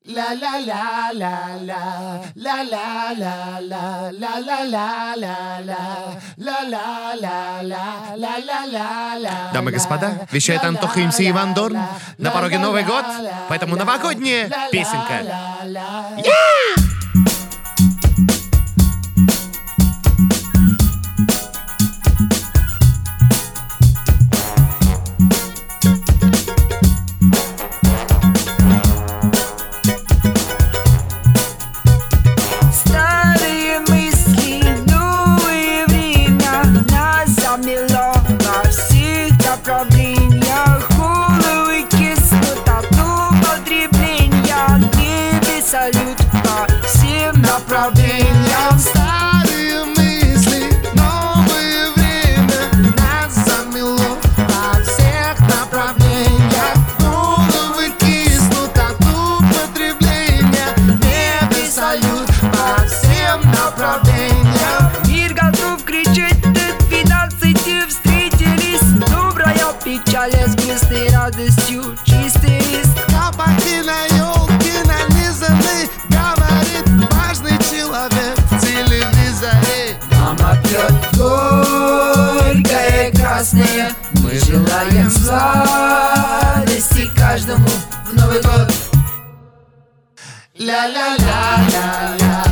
La la la la la la la la la la la la la la la la la la la. Дамы и господа, вещает Антоха МС Иван Дорн. На пороге Новый год, поэтому новогодняя песенка. Салют по всем направлениям. Старые мысли, новое время нас замело во всех направлениях. Головы киснут от употребления. Небе салют по всем направлениям. Мир готов кричать, до 12 встретились. Добрая печаль с грустной радостью, чистый лист. Табаки на елке нанизаны, говорит важный человек в телевизоре. Мама пьет горькое красное. Мы желаем сладости каждому в Новый год. Ля-ля-ля-ля-ля.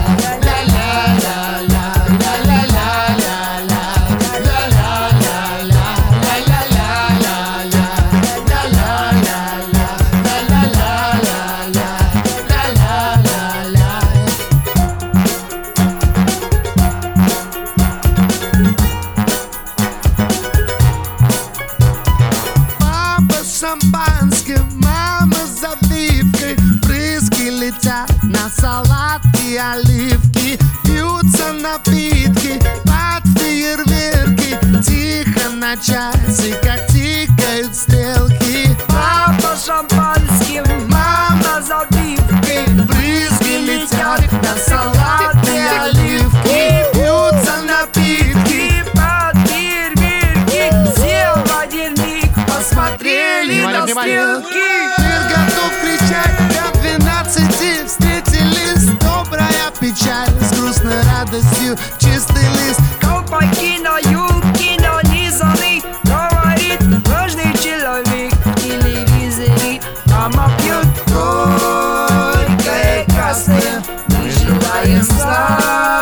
Шампанским, мама с завивкой. Брызги летят на салат и оливки. Пьются напитки под фейерверки. Тихо на часиках тикают стрелки. Папа шампанским, мама завивкой. Брызги летят на салат и оливки. Пьются напитки под фейерверки. Сел в один миг, посмотрели на стрелки. Мир готов кричать, до 12 встретились. Добрая печаль с грустной радостью, чистый лист. Колпаки на юбке нанизаны, говорит важный человек в телевизоре. Мама пьет горькое красное. Мы желаем сладости